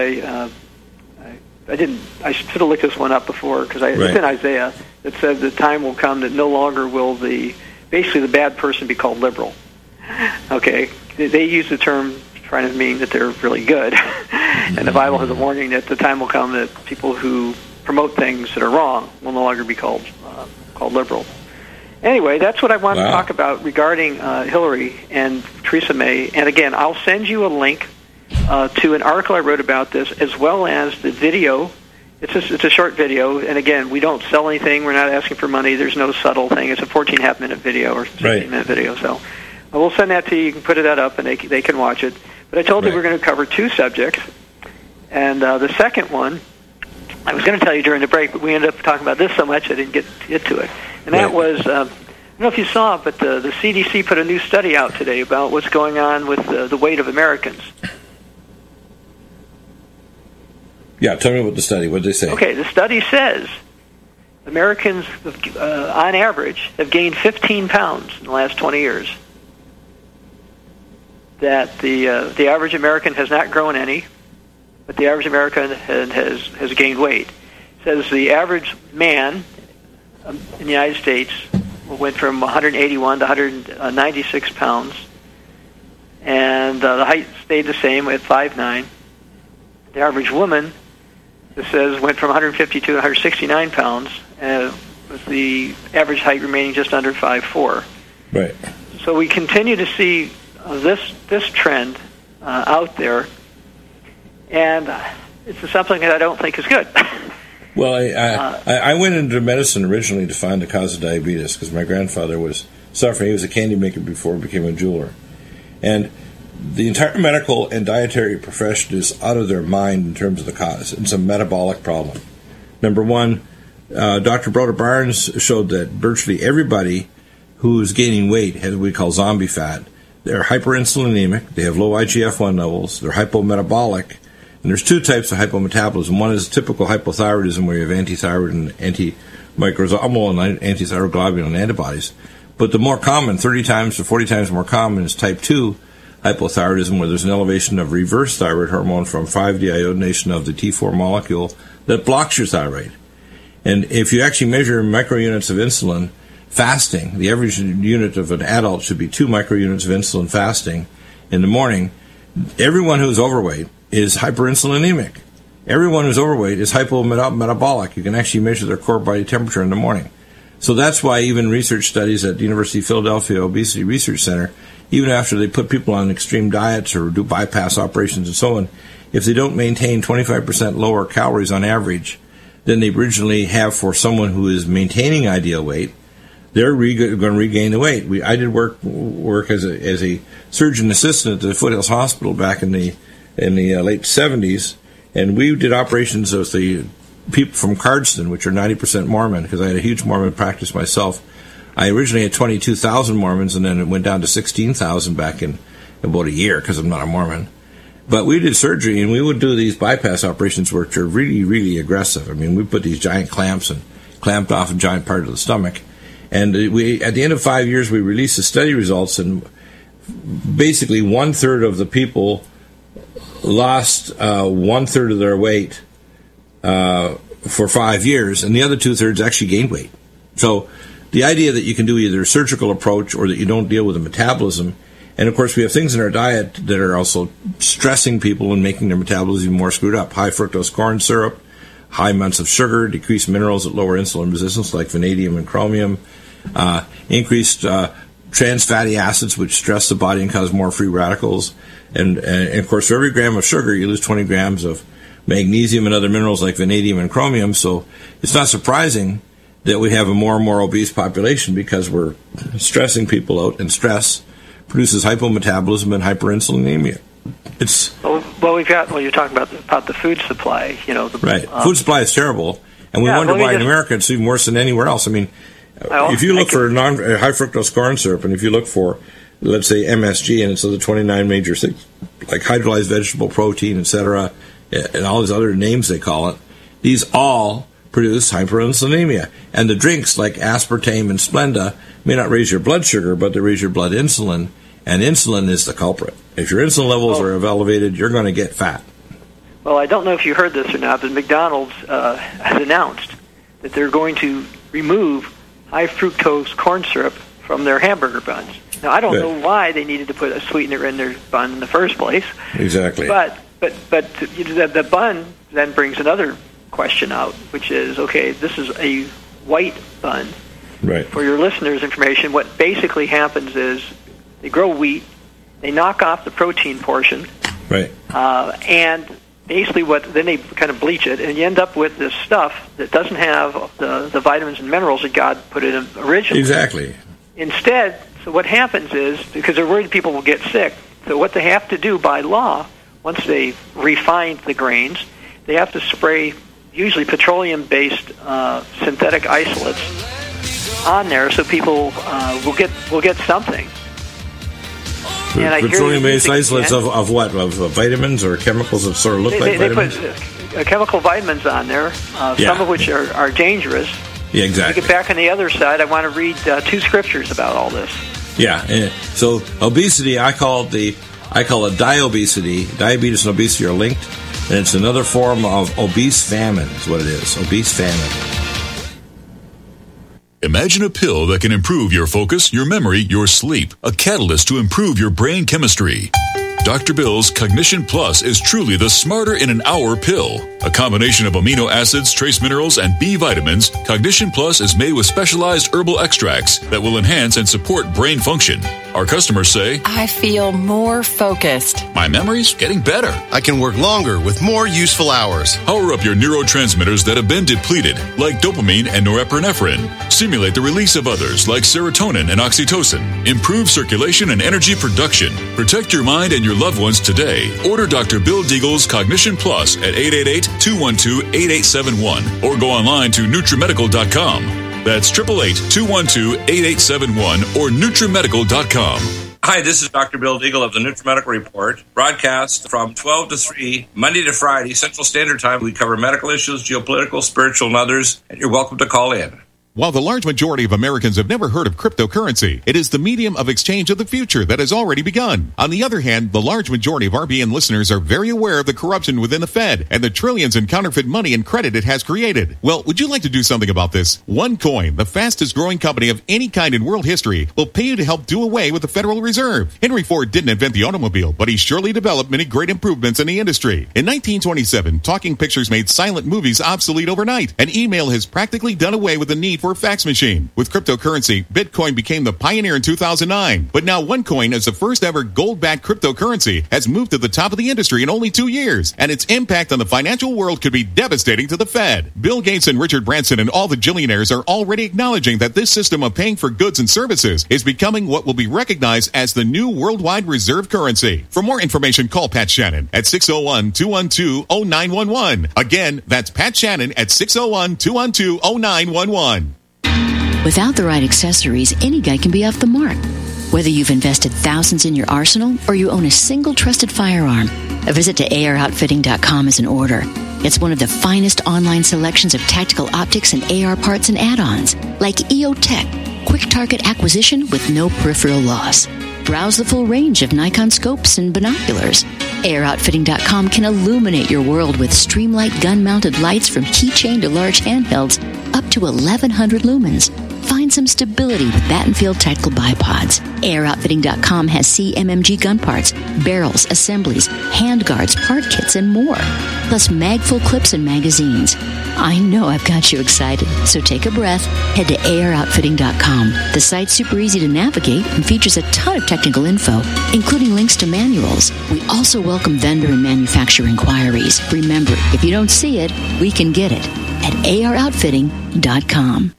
I should have looked this one up before, because it's in Isaiah, that said the time will come that no longer will basically the bad person be called liberal. Okay, they use the term trying to mean that they're really good, and the Bible has a warning that the time will come that people who promote things that are wrong will no longer be called liberal. Anyway, that's what I wanted to talk about regarding Hillary and Theresa May. And again, I'll send you a link to an article I wrote about this, as well as the video. It's a short video, and again, we don't sell anything. We're not asking for money. There's no subtle thing. It's a 14.5-minute video or 15-minute video. So we'll send that to you. You can put that up, and they can watch it. But I told you we're going to cover 2 subjects. And the second one, I was going to tell you during the break, but we ended up talking about this so much I didn't get to it. And that was, I don't know if you saw it, but the CDC put a new study out today about what's going on with the weight of Americans. Yeah, tell me about the study. What did they say? Okay, the study says Americans, on average, have gained 15 pounds in the last 20 years. That the average American has not grown any, but the average American has gained weight. It says the average man in the United States went from 181 to 196 pounds, and the height stayed the same at 5'9". The average woman, it says, went from 152 to 169 pounds, with the average height remaining just under 5'4". Right. So we continue to see this trend out there, and it's something that I don't think is good. Well, I went into medicine originally to find the cause of diabetes because my grandfather was suffering. He was a candy maker before he became a jeweler. And the entire medical and dietary profession is out of their mind in terms of the cause. It's a metabolic problem. Number one, Dr. Broder Barnes showed that virtually everybody who is gaining weight has what we call zombie fat. They're hyperinsulinemic, they have low IGF-1 levels, they're hypometabolic, and there's two types of hypometabolism. One is typical hypothyroidism, where you have antithyroid and antimicrosomal and antithyroglobulin antibodies. But the more common, 30 times to 40 times more common, is type 2 hypothyroidism, where there's an elevation of reverse thyroid hormone from 5-deiodination of the T4 molecule that blocks your thyroid. And if you actually measure microunits of insulin fasting, the average unit of an adult should be 2 microunits of insulin fasting in the morning. Everyone who's overweight is hyperinsulinemic. Everyone who's overweight is hypometabolic. You can actually measure their core body temperature in the morning. So that's why even research studies at the University of Philadelphia Obesity Research Center, even after they put people on extreme diets or do bypass operations and so on, if they don't maintain 25% lower calories on average than they originally have for someone who is maintaining ideal weight, they're going to regain the weight. I did work as a surgeon assistant at the Foothills Hospital back in the late 70s, and we did operations with the people from Cardston, which are 90% Mormon, because I had a huge Mormon practice myself. I originally had 22,000 Mormons, and then it went down to 16,000 back in about a year because I'm not a Mormon. But we did surgery, and we would do these bypass operations, which are really, really aggressive. I mean, we put these giant clamps and clamped off a giant part of the stomach. And at the end of 5 years, we released the study results, and basically 1/3 of the people lost 1/3 of their weight for 5 years, and the other 2/3 actually gained weight. So the idea that you can do either a surgical approach or that you don't deal with the metabolism, and of course we have things in our diet that are also stressing people and making their metabolism even more screwed up. High fructose corn syrup, high amounts of sugar, decreased minerals that lower insulin resistance like vanadium and chromium, increased trans fatty acids which stress the body and cause more free radicals, and of course for every gram of sugar you lose 20 grams of magnesium and other minerals like vanadium and chromium. So it's not surprising that we have a more and more obese population because we're stressing people out, and stress produces hypometabolism and hyperinsulinemia. It's we've got. Well, you're talking about the food supply. Right. Food supply is terrible, and we wonder why in America it's even worse than anywhere else. I mean, if you look for high fructose corn syrup, and if you look for, let's say, MSG, and it's the 29 major things like hydrolyzed vegetable protein, etc., and all these other names they call it, these all produce hyperinsulinemia. And the drinks like aspartame and Splenda may not raise your blood sugar, but they raise your blood insulin, and insulin is the culprit. If your insulin levels are elevated, you're going to get fat. Well, I don't know if you heard this or not, but McDonald's has announced that they're going to remove high fructose corn syrup from their hamburger buns. Now, I don't know why they needed to put a sweetener in their bun in the first place. Exactly. But the bun then brings another question out, which is, okay, this is a white bun. Right. For your listeners' information, what basically happens is they grow wheat, they knock off the protein portion, right, and basically then they kind of bleach it, and you end up with this stuff that doesn't have the vitamins and minerals that God put in originally. Exactly. Instead, so what happens is, because they're worried people will get sick, so what they have to do by law, once they refined the grains, they have to spray usually petroleum-based synthetic isolates on there, so people will get something. Petroleum-based isolates of what? Of vitamins or chemicals that sort of look like vitamins? They put chemical vitamins on there, some of which are dangerous. Yeah, exactly. To get back on the other side, I want to read 2 scriptures about all this. Yeah, so obesity, I call it diobesity. Diabetes and obesity are linked, and it's another form of obese famine is what it is, obese famine. Imagine a pill that can improve your focus, your memory, your sleep. A catalyst to improve your brain chemistry. Dr. Bill's Cognition Plus is truly the smarter in an hour pill. A combination of amino acids, trace minerals, and B vitamins, Cognition Plus is made with specialized herbal extracts that will enhance and support brain function. Our customers say, I feel more focused. My memory's getting better. I can work longer with more useful hours. Power up your neurotransmitters that have been depleted, like dopamine and norepinephrine. Stimulate the release of others, like serotonin and oxytocin. Improve circulation and energy production. Protect your mind and your loved ones today. Order Dr. Bill Deagle's Cognition Plus at 888-212-8871 or go online to NutriMedical.com. That's 888-212-8871 or NutriMedical.com. Hi, this is Dr. Bill Deagle of the NutriMedical Report, broadcast from 12 to 3, Monday to Friday, Central Standard Time. We cover medical issues, geopolitical, spiritual, and others, and you're welcome to call in. While the large majority of Americans have never heard of cryptocurrency, it is the medium of exchange of the future that has already begun. On the other hand, the large majority of RBN listeners are very aware of the corruption within the Fed and the trillions in counterfeit money and credit it has created. Well, would you like to do something about this? OneCoin, the fastest growing company of any kind in world history, will pay you to help do away with the Federal Reserve. Henry Ford didn't invent the automobile, but he surely developed many great improvements in the industry. In 1927, talking pictures made silent movies obsolete overnight, and email has practically done away with the need for a fax machine. With cryptocurrency, Bitcoin became the pioneer in 2009. But now OneCoin, as the first ever gold-backed cryptocurrency, has moved to the top of the industry in only 2 years. And its impact on the financial world could be devastating to the Fed. Bill Gates and Richard Branson and all the billionaires are already acknowledging that this system of paying for goods and services is becoming what will be recognized as the new worldwide reserve currency. For more information, call Pat Shannon at 601-212-0911. Again, that's Pat Shannon at 601-212-0911. Without the right accessories, any guy can be off the mark. Whether you've invested thousands in your arsenal or you own a single trusted firearm, a visit to AROutfitting.com is in order. It's one of the finest online selections of tactical optics and AR parts and add-ons, like EOTech, quick target acquisition with no peripheral loss. Browse the full range of Nikon scopes and binoculars. AROutfitting.com can illuminate your world with Streamlight gun-mounted lights from keychain to large handhelds up to 1,100 lumens. Find some stability with Battenfield tactical bipods. AirOutfitting.com has CMMG gun parts, barrels, assemblies, handguards, part kits, and more. Plus magful clips and magazines. I know I've got you excited, so take a breath. Head to AirOutfitting.com. The site's super easy to navigate and features a ton of technical info, including links to manuals. We also welcome vendor and manufacturer inquiries. Remember, if you don't see it, we can get it at AirOutfitting.com.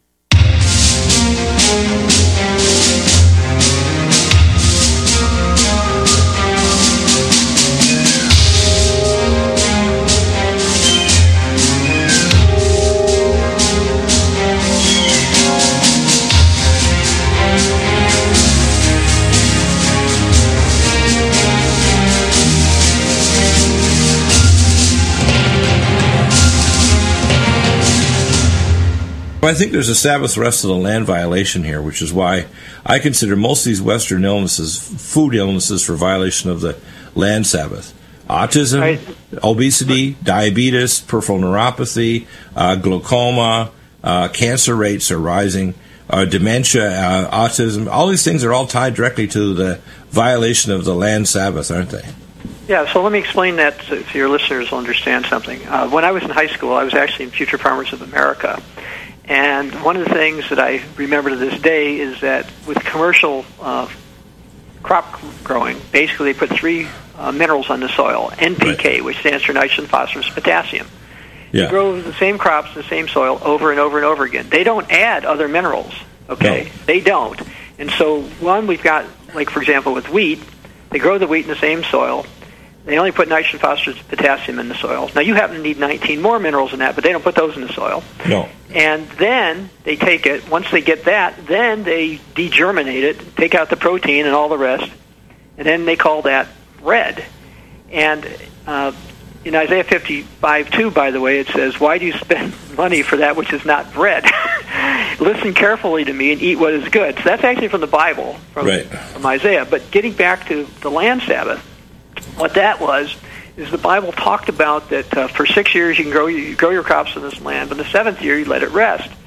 I think there's a Sabbath rest of the land violation here, which is why I consider most of these Western illnesses food illnesses for violation of the land Sabbath. Autism, right. Obesity, diabetes, peripheral neuropathy, glaucoma, cancer rates are rising, dementia, autism. All these things are all tied directly to the violation of the land Sabbath, aren't they? Yeah, so let me explain that so your listeners will understand something. When I was in high school, I was actually in Future Farmers of America. And one of the things that I remember to this day is that with commercial crop growing, basically they put three minerals on the soil, NPK, right, which stands for nitrogen, phosphorus, potassium. Yeah. They grow the same crops in the same soil over and over and over again. They don't add other minerals, okay? No. They don't. And so, one, we've got, like, for example, with wheat, they grow the wheat in the same soil. They only put nitrogen, phosphorus, potassium in the soil. Now, you happen to need 19 more minerals in that, but they don't put those in the soil. No. And then they take it. Once they get that, then they degerminate it, take out the protein and all the rest, and then they call that bread. And in Isaiah 55:2, by the way, it says, "Why do you spend money for that which is not bread? Listen carefully to me and eat what is good." So that's actually from the Bible, from Isaiah. But getting back to the land Sabbath, what that was is the Bible talked about that for 6 years you can grow your crops in this land, but the seventh year you let it rest.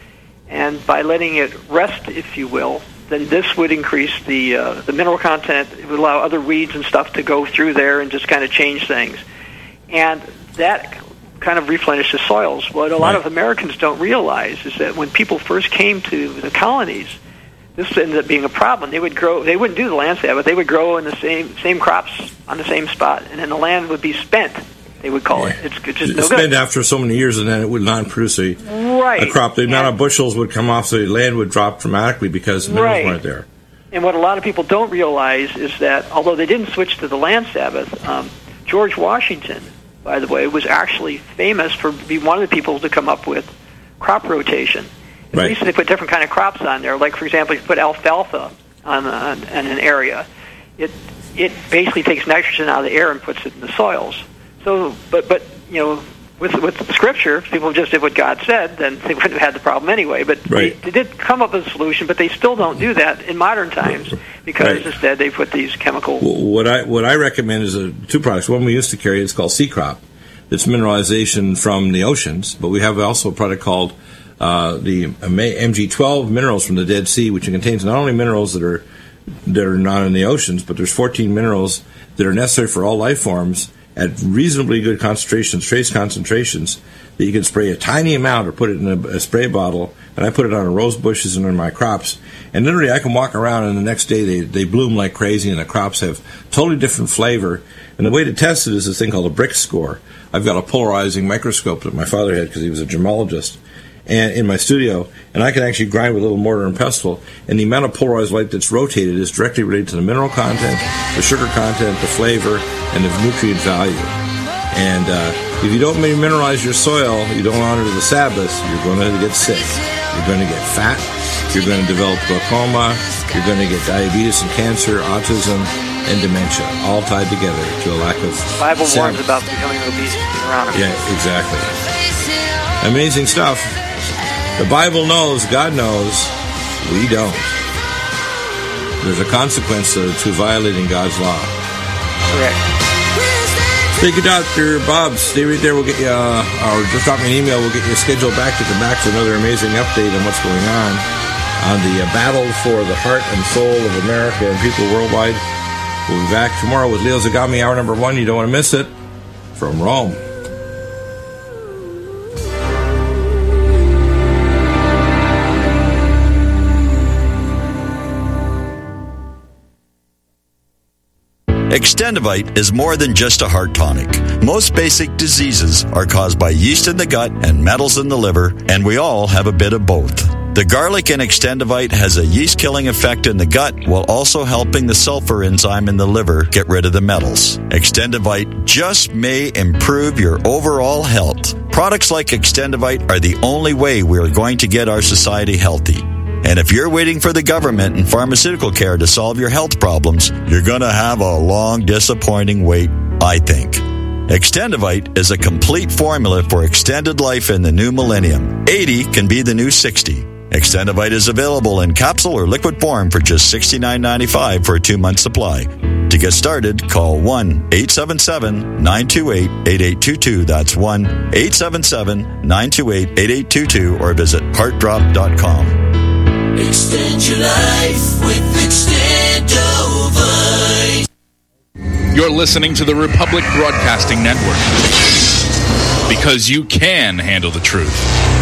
and by letting it rest, if you will, then this would increase the mineral content. It would allow other weeds and stuff to go through there and just kind of change things. And that kind of replenishes soils. What a lot of Americans don't realize is that when people first came to the colonies, this ended up being a problem. They wouldn't do the land Sabbath. They would grow in the same crops on the same spot, and then the land would be spent, they would call it. It's just no spent good. after so many years, and then it would not produce a crop. The amount of bushels would come off, so the land would drop dramatically because minerals weren't there. And what a lot of people don't realize is that although they didn't switch to the land Sabbath, George Washington, by the way, was actually famous for being one of the people to come up with crop rotation. At least they put different kind of crops on there. Like, for example, if you put alfalfa on an area, it basically takes nitrogen out of the air and puts it in the soils. So, but you know, with the Scripture, if people just did what God said, then they wouldn't have had the problem anyway. But they did come up with a solution, but they still don't do that in modern times because instead they put these chemical. What I recommend is two products. One we used to carry is called Sea Crop. It's mineralization from the oceans, but we have also a product called the MG12 minerals from the Dead Sea, which contains not only minerals that are not in the oceans, but there's 14 minerals that are necessary for all life forms at reasonably good concentrations, trace concentrations, that you can spray a tiny amount or put it in a spray bottle, and I put it on rose bushes and on my crops, and literally I can walk around and the next day they bloom like crazy and the crops have totally different flavor. And the way to test it is this thing called a brick score. I've got a polarizing microscope that my father had because he was a gemologist, and in my studio, and I can actually grind with a little mortar and pestle, and the amount of polarized light that's rotated is directly related to the mineral content, the sugar content, the flavor, and the nutrient value. And if you don't mineralize your soil, you don't honor the Sabbath, you're going to get sick. You're going to get fat. You're going to develop glaucoma. You're going to get diabetes and cancer, autism, and dementia, all tied together to a lack of the Bible warns about becoming obese around it. Yeah, exactly. Amazing stuff. The Bible knows, God knows, we don't. There's a consequence to violating God's law. Correct. Thank you, Dr. Bob. Stay right there. We'll get you, or just drop me an email. We'll get you scheduled back to come back to another amazing update on what's going on the battle for the heart and soul of America and people worldwide. We'll be back tomorrow with Leo Zagami, hour number 1. You don't want to miss it. From Rome. Extendivite is more than just a heart tonic. Most basic diseases are caused by yeast in the gut and metals in the liver, and we all have a bit of both. The garlic in Extendivite has a yeast-killing effect in the gut while also helping the sulfur enzyme in the liver get rid of the metals. Extendivite just may improve your overall health. Products like Extendivite are the only way we are going to get our society healthy. And if you're waiting for the government and pharmaceutical care to solve your health problems, you're going to have a long, disappointing wait, I think. Extendivite is a complete formula for extended life in the new millennium. 80 can be the new 60. Extendivite is available in capsule or liquid form for just $69.95 for a 2-month supply. To get started, call 1-877-928-8822. That's 1-877-928-8822 or visit heartdrop.com. Extend your life with Extendivite. You're listening to the Republic Broadcasting Network because you can handle the truth.